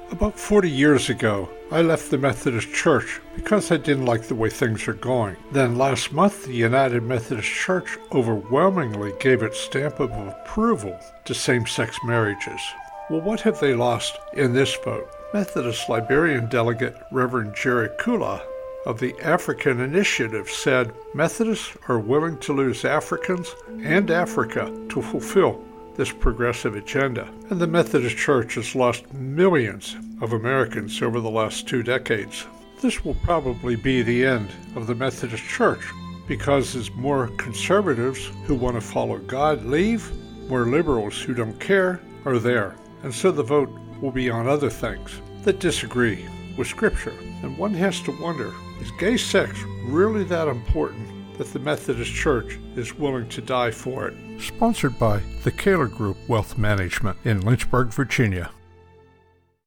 About 40 years ago, I left the Methodist Church because I didn't like the way things are going. Then last month, the United Methodist Church overwhelmingly gave its stamp of approval to same-sex marriages. Well, what have they lost in this vote? Methodist Liberian delegate Reverend Jerry Kula of the African Initiative said Methodists are willing to lose Africans and Africa to fulfill this progressive agenda. And the Methodist Church has lost millions of Americans over the last 2 decades. This will probably be the end of the Methodist Church because as more conservatives who want to follow God leave, more liberals who don't care are there. And so the vote will be on other things that disagree with Scripture. And one has to wonder, is gay sex really that important that the Methodist Church is willing to die for it? Sponsored by the Kaler Group Wealth Management in Lynchburg, Virginia.